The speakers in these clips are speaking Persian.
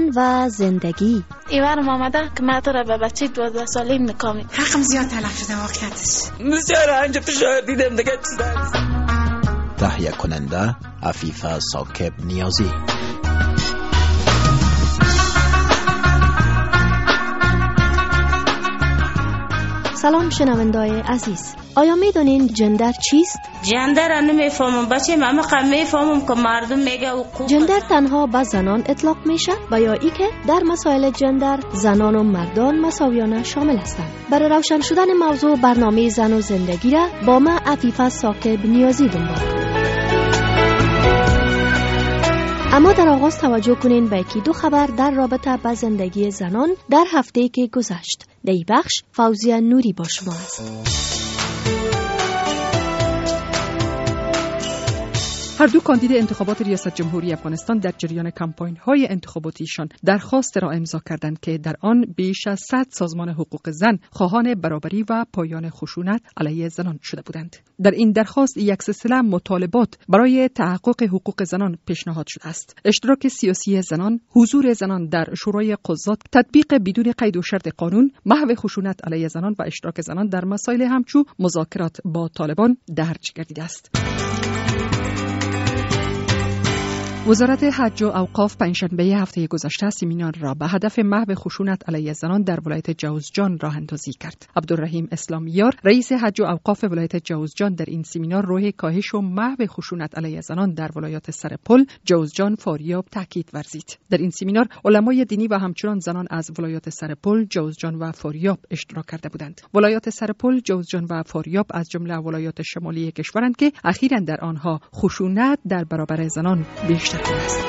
و زندگی. ایوانم آمده که ما تو را به بچه 12 ساله میکامیم. حقم زیاد تلف شده واقعیتش. بسیار انجا تو شاید دیدم دیگه چیز هست. تهیه کننده عفیفه ساکب نیازی. سلام شنوندای عزیز. آیا میدونین جندر چیست؟ جندر رو نمیفهمم بچه، من میفهمم که مردم میگه حقوق. جندر تنها به زنان اطلاق میشه و یا ای که در مسائل جندر زنان و مردان مساویانه شامل هستند. برای روشن شدن موضوع برنامه زن و زندگی را با من عفیفه ساکب نیازی دنبال کنید. اما در آغاز توجه کنین به یکی دو خبر در رابطه با زندگی زنان در هفته که گذشت. در این بخش فوزیه نوری با شما است. هر دو کاندید انتخابات ریاست جمهوری افغانستان در جریان کمپاین‌های انتخاباتیشان درخواست را امضا کردند که در آن بیش از 100 سازمان حقوق زن خواهان برابری و پایان خشونت علیه زنان شده بودند. در این درخواست یک سلسله مطالبات برای تحقق حقوق زنان پیشنهاد شده است. اشتراک سیاسی زنان، حضور زنان در شورای قضات، تطبیق بدون قید و شرط قانون، محو خشونت علیه زنان و اشتراک زنان در مسائل همچون مذاکرات با طالبان درج گردیده است. وزارت حج و اوقاف پنجشنبه هفته گذشته سمینار را به هدف محو خشونت علیه زنان در ولایت جوزجان راه اندازی کرد. عبدالرحیم اسلامیار رئیس حج و اوقاف ولایت جوزجان در این سمینار روی کاهش و محو خشونت علیه زنان در ولایات سرپل، جوزجان، فاریاب تاکید ورزید. در این سمینار علمای دینی و همچنان زنان از ولایات سرپل، جوزجان و فاریاب اشتراک کرده بودند. ولایات سرپل، جوزجان و فاریاب از جمله ولایات شمالی کشورند که اخیراً در آنها خشونت در برابر زنان بیشتر است.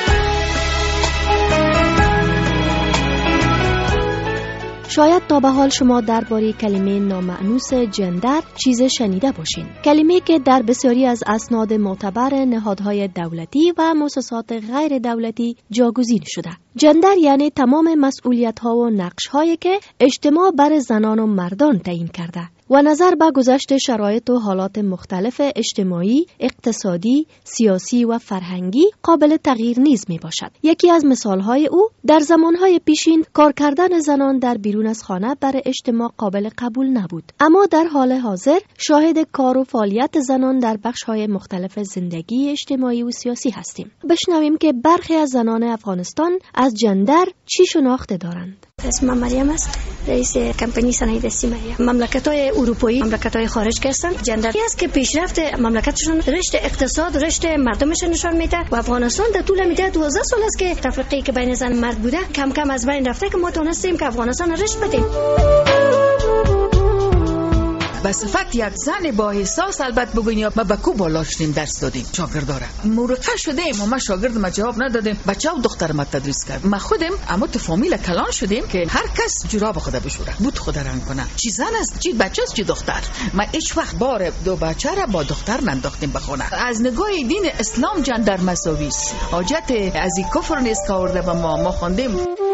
شاید تا به حال شما درباره کلمه نامأنوس جندر چیز شنیده باشین. کلمه که در بسیاری از اسناد معتبر نهادهای دولتی و مؤسسات غیر دولتی جاگزین شده. جندر یعنی تمام مسئولیت‌ها و نقش‌هایی که اجتماع بر زنان و مردان تعیین کرده و نظر به گذشت شرایط و حالات مختلف اجتماعی، اقتصادی، سیاسی و فرهنگی قابل تغییر نیز می باشد. یکی از مثالهای او در زمانهای پیشین کار کردن زنان در بیرون از خانه برای اجتماع قابل قبول نبود. اما در حال حاضر شاهد کار و فعالیت زنان در بخشهای مختلف زندگی اجتماعی و سیاسی هستیم. بشنویم که برخی از زنان افغانستان از جندر چی شناخته دارند. اسمم مریم است، رئیس کمپانی صنایع دستی مریم. مملکت‌های اروپایی، مملکت‌های خارج هستند. جندری است که پیشرفت مملکتشون رشد اقتصاد، رشد مردمش نشان میده و افغانستان در طول مدت 12 سال است که تفرقه که بین زن و مرد بوده کم کم از بین رفته که ما تونستیم که افغانستان رشد بدیم. به صفت یک زن با احساس البته بگویم ما بکو بالا شدیم درس دادیم شاگرداره مرقه شدیم ما شاگرد ما جواب ندادیم بچه و دختر ما تدریس کرد ما خودم اما تو فامیل کلان شدیم که هر کس جوراب خود بشوره بود خود رنگ کنه چی زن است چی بچه است چی دختر ما هیچ وقت بار دو بچه را با دختر ننداختیم بخونه از نگاه دین اسلام جندر مساوی است حاجت از این کفر نیست که آورده به ما خوندیم.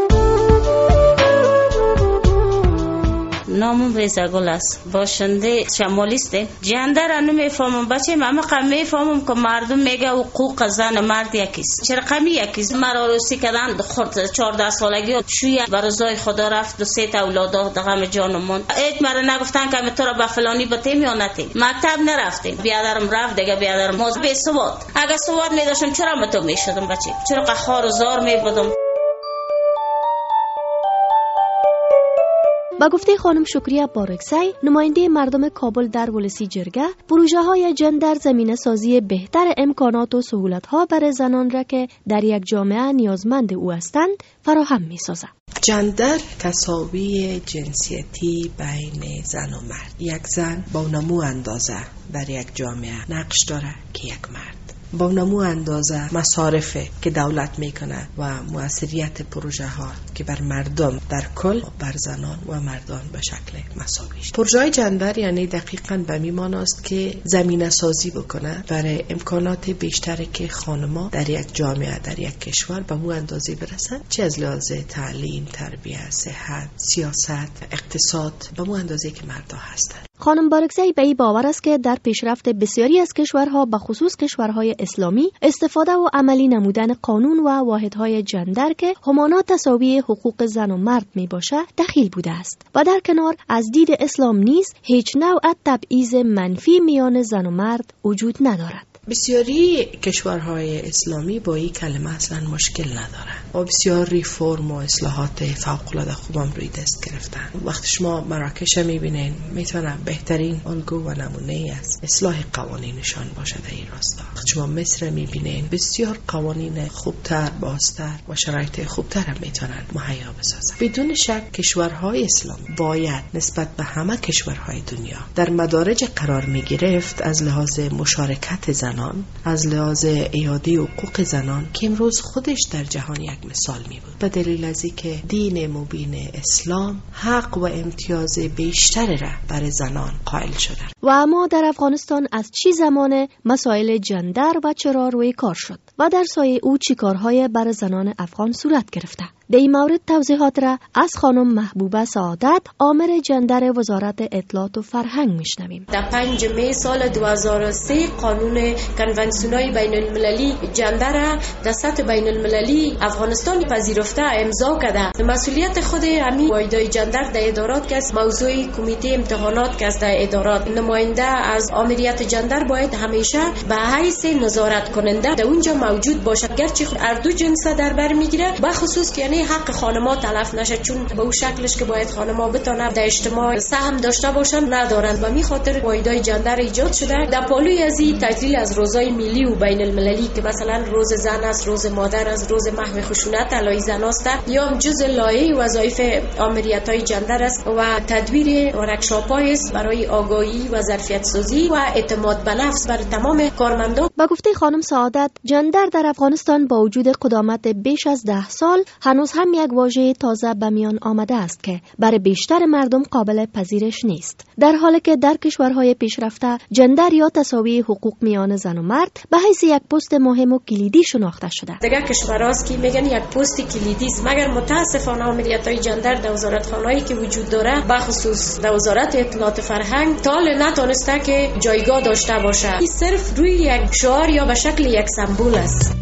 نامم ریزا گل است، باشنده شمالیسته. جندر رو نمیفهمم بچه، من میفهمم که مردم میگه حقوق زن مرد یکیست. چرا قمی یکیست؟ مرا روسی کردن خورد 14 سالگی شوی برزای خدا رفت و 3 اولاد دغم جانمون. ایت مرا نگفتن که تو را به فلانی بتیم یا نتیم. مکتب نرفتیم. بیادرم رفت دیگه بیادرم موز به سواد. اگه سواد میداشم چرا متو میشدم بچه؟ چرا قخار و زار میبودم؟ با گفته خانم شکریه بارکزی نماینده مردم کابل در ولسی جرگه پروژه های جندر زمینه سازی بهتر امکانات و سهولت ها برای زنان را که در یک جامعه نیازمند او هستند فراهم می سازد. جندر تساوی جنسیتی بین زن و مرد. یک زن با نمو اندازه در یک جامعه نقش داره که یک مرد. با نمو اندازه مصارفه که دولت میکنه و مؤثریت پروژه ها که بر مردم در کل بر زنان و مردان به شکل مساوی است. پروژه جندر یعنی دقیقاً به میمان است که زمینه سازی بکنه برای امکانات بیشتری که خانم‌ها در یک جامعه در یک کشور به مو اندازه برسن، چه از لحاظ تعلیم، تربیت، صحت، سیاست، اقتصاد به مو اندازه که مردها هستند. خانم بارکزئی به این باور است که در پیشرفت بسیاری از کشورها به خصوص کشورهای اسلامی استفاده و عملی نمودن قانون و واحدهای جندر که همانا تساوی حقوق زن و مرد می باشه دخیل بوده است و در کنار از دید اسلام نیز هیچ نوع تبعیض منفی میان زن و مرد وجود ندارد. بسیاری کشورهای اسلامی با این کلمه اصلا مشکل ندارن و بسیار ریفورم و اصلاحات فوق‌العاده خوبم روی دست گرفتن. وقتی شما مراکش میبینین میتونه بهترین الگو و نمونه از اصلاح قوانینشان باشه در این راستا. وقتی شما مصر میبینین بسیار قوانین خوبتر، بازتر و شرایط خوبتر هم میتونن مهیا بسازن. بدون شک کشورهای اسلامی باید نسبت به همه کشورهای دنیا در مدارج قرار میگرفت از لحاظ مشارکت زنان، از لحاظ اعاده حقوق زنان که امروز خودش در جهان یک مثال می بود، به دلیل از اینکه دین مبین اسلام حق و امتیاز بیشتر را برای زنان قائل شده. و اما در افغانستان از چی زمان مسائل جندر و چرا روی کار شد و در سایه او چی کارهای برای زنان افغان صورت گرفته؟ در این مورد توضیحات را از خانم محبوبه سعادت، آمر جندر وزارت اطلاعات و فرهنگ میشنویم. در 5 می سال 2003 قانون کنونسیون‌های بین المللی جندر در سطح بین المللی افغانستان پذیرفته امضا کرده. مسئولیت خود همین واحدهای جندر در ادارات که موضوع کمیته امتحانات که در ادارات نماینده از آمریت جندر باید همیشه به حیث نظارت کننده در اونجا موجود باشد، گرچه هر دو جنس در بر میگیره، به خصوص که یعنی حق خانم‌ها تلف نشه، چون به اون شکلش که باید خانم‌ها بتونن در اجتماع سهم داشته باشن ندارند و می خاطر واحدهای جندر ایجاد شده. در پالوی از این تعطیل از روزهای ملی و بین المللی که مثلا روز زن است، روز مادر است، روز محو خشونت علیه زن است، یا هم جزء لایحه وظایف آمریت‌های جندر است و تدبیر ورکشاپ‌های است برای آگاهی و ظرفیت سازی و اعتماد به نفس برای تمام کارمندان. با گفته خانم سعادت، جندر در افغانستان با وجود قدامت بیش از 10 سال هنوز هم یک واژه تازه به میان آمده است که برای بیشتر مردم قابل پذیرش نیست، در حالی که در کشورهای پیشرفته جندر یا تساوی حقوق میان زن و مرد به حیث یک پست مهم و کلیدی شناخته شده. دیگر کشورهاست که میگن یک پست کلیدی است، مگر متاسفانه آمریت‌های جندر در وزارتخانه‌ای که وجود داره، به خصوص در وزارت اطلاعات فرهنگ، تا نتونسته که جایگاه داشته باشه. این صرف روی یک شعار یا به شکل یک سمبل است.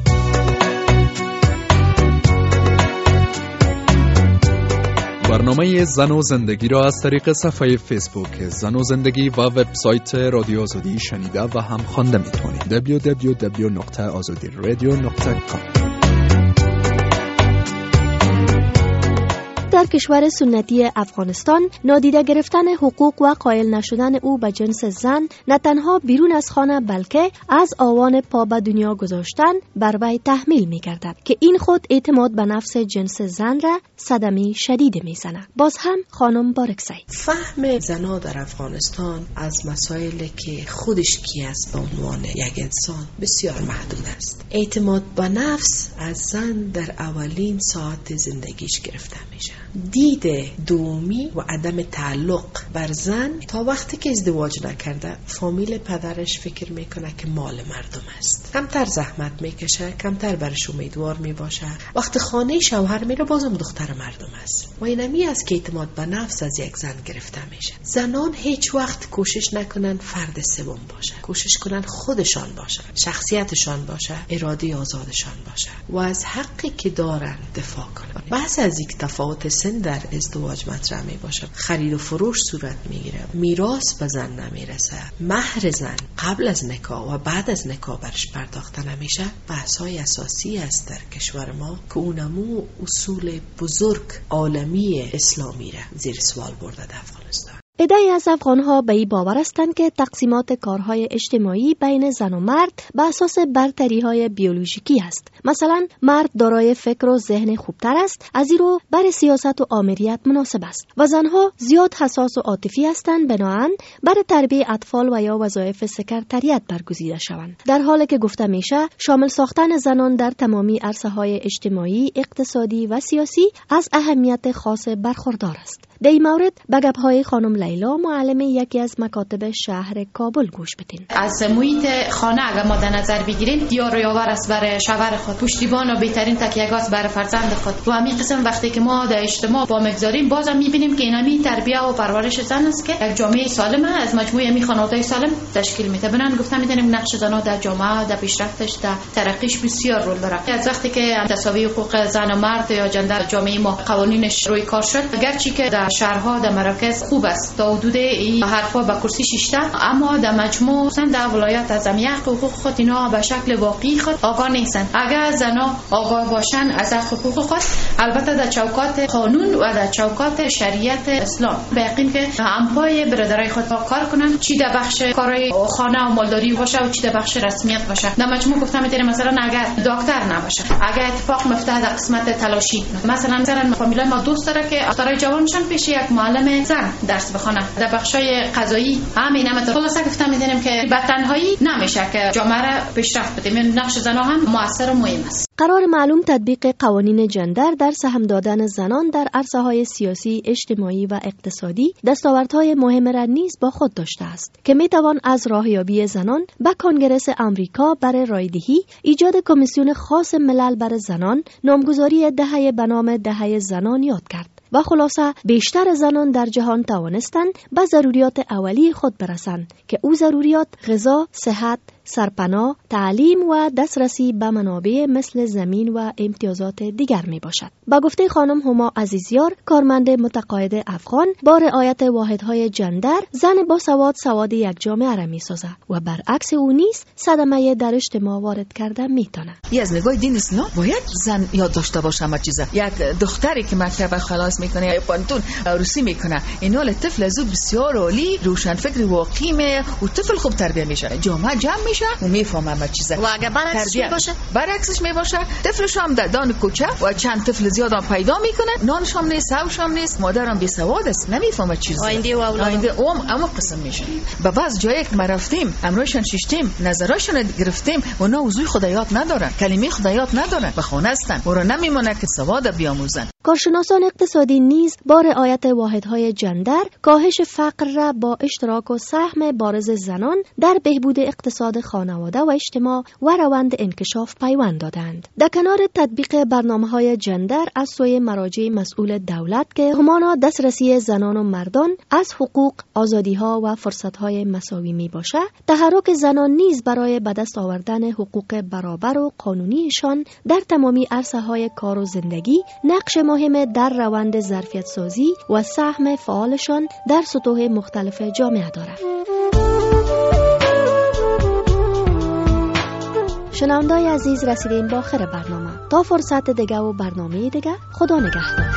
برنامه زن و زندگی را از طریق صفحه فیسبوک زن و زندگی و وبسایت رادیو آزادی شنیده و هم خوانده میتونید. www.azadiradio.com. در کشور سنتی افغانستان نادیده گرفتن حقوق و قائل نشدن او به جنس زن نه تنها بیرون از خانه بلکه از آوان پا به دنیا گذاشتن بر وی تحمیل می‌گردد که این خود اعتماد به نفس جنس زن را صدمه شدید می‌زند. باز هم خانم بارکزئی: فهم زنها در افغانستان از مسائلی که خودش کی است به عنوان یک انسان بسیار محدود است. اعتماد به نفس از زن در اولین ساعت زندگیش گرفته میشه. دید دومی و عدم تعلق بر زن تا وقتی که ازدواج نکرده، فامیل پدرش فکر میکنه که مال مردم است، کمتر زحمت میکشه، کمتر برش امیدوار میباشه. وقتی خانه شوهر میره بازم دختر مردم است و اینمی است که اعتماد به نفس از یک زن گرفته میشه. زنان هیچ وقت کوشش نکنن فرد سوم باشه، کوشش کنن خودشان باشه، شخصیتشان باشه، اراده آزادشان باشه و از حقی که دارن دفاع کنن. بحث از یک تفاوت سن در ازدواج مطرح می باشه، خرید و فروش صورت میگیره، میراث به زن نمیرسه، مهر زن قبل از نکاح و بعد از نکاح برش پرداخته نمیشه. بحث‌های اساسی است در کشور ما که اونمو اصول بزرگ عالمی اسلامی را زیر سوال برده در افغانستان. عده‌ای از افغان‌ها به این باور هستند که تقسیمات کارهای اجتماعی بین زن و مرد به اساس برتری‌های بیولوژیکی است. مثلا مرد دارای فکر و ذهن خوبتر است، از این رو برای سیاست و آمریت مناسب است و زنها زیاد حساس و عاطفی هستند، بنابراین برای تربیت اطفال و یا وظایف سکرتریت برگزیده شوند. در حالی که گفته میشه شامل ساختن زنان در تمامی عرصه‌های اجتماعی، اقتصادی و سیاسی از اهمیت خاص برخوردار است. در این مورد به گپ‌های خانم لیلا معلم یکی از مکاتب شهر کابل گوش بدین. از محیط خانه اگر ما در نظر بگیریم، دیار و یاور است برای شوهر خود، پشتیبان و بهترین تکیه‌گاه برای فرزند خود. و همین قسم وقتی که ما در اجتماع با مگذاریم، بازم می‌بینیم که اینمی تربیت و پرورش زن است که یک جامعه سالم از مجموعه می خانواده‌های سالم تشکیل میده. بنابراین گفتم می‌دونیم نقش زن‌ها در جامعه، در پیشرفتش، در ترقیش بسیار رول داره. از وقتی که تساوی حقوق زن و مرد یا جندر جامعه ما قوانینش روی کار شد، اگرچه که در شهرها در مراکز خوب است تا حدود این حرفا به کرسی شیشته، اما در مجموع در ولایت از حقوق خود اینا به شکل واقعی خود آگاه نیستند. اگر زنها آگاه باشن از حقوق خود، البته در چوکات قانون و در چوکات شریعت اسلام، به یقین که همپای برادرای خود کار کنن، چی در بخش کارهای خانه و مالداری باشه و چی در بخش رسمیت باشه. در مجموع گفتم میتونه مثلا اگر دکتر نباشه، اگر اتفاق مفته در قسمت تلاشی، مثلا فامیلای ما دوست داره که دخترای جوان میشن پیش یک معلم زن درس بخونه. در بخشای قضایی همین خلاصه گفتم میدونیم که به تنهایی نمیشه که جامعه را پیشرفت بده. نقش زنها هم موثر و مهم است. قرار معلوم تطبیق قوانین جندر در سهم دادن زنان در عرصه‌های سیاسی، اجتماعی و اقتصادی دستاوردهای مهم را نیز با خود داشته است که میتوان از راهیابی زنان به کنگره آمریکا برای رایدهی، ایجاد کمیسیون خاص ملل برای زنان، نامگذاری دهه به نام دهه زنان یاد کرد. و خلاصه بیشتر زنان در جهان توانستند به ضروریات اولیه خود برسند که او ضروریات غذا، صحت، سرپناه، تعلیم و دسترسی به منابع مثل زمین و امتیازات دیگر می باشد. با گفته خانم هما عزیزیار، کارمند متقاعد افغان، با رعایت واحدهای جندر، زن با سواد یک جامعه را می سازد و برعکس او نیز صدمه در اجتماع وارد کرده می تونه. از نگاه دین اسلام باید زن یاد داشته باشه همه چیزا. یک دختری که مکتب خلاص میکنه یا پانتون عروسی میکنه، اینا طفل زود بسیار عالی، روشن فکر واقعی و طفل خوب تربیت میشه، جامعه جمع میشه و میفهمه همه چیزا. و اگه برعکسش میباشه، طفلش هم در دان کوچه و چند طفل زیاد هم پیدا میکنه، نانش هم نیست، سوش هم نیست، مادرم بی سواد است، نمیفهمه چیزا. آینده و اولاد اما قسم میشه. به بعض جایی که ما رفتیم، امروشن شیشتیم، نظراشون گرفتیم، اونا وضوی خدایات ندارن، کلمه خدایات ندارن، به خانه هستن، اون نمیمونه که سواد بیاموزن. کارشناسان اقتصادی نیز با رعایت واحدهای جندر، کاهش فقر را با اشتراک و سهم بارز زنان در بهبود اقتصاد خانواده و اجتماع و روند انکشاف پیوند دادند. در کنار تطبیق برنامه‌های جندر از سوی مراجع مسئول دولت که همانا دسترسی زنان و مردان از حقوق، آزادی‌ها و فرصت‌های مساوی میباشه، تحرک زنان نیز برای به دست آوردن حقوق برابر و قانونیشان در تمامی عرصه‌های کار و زندگی نقش مهم در روند ظرفیت سازی و سهم فعالشان در سطوح مختلف جامعه دارد. شنونده‌های عزیز، رسیدیم به آخر برنامه. تا فرصت دیگه و برنامه دیگه، خدا نگهدار.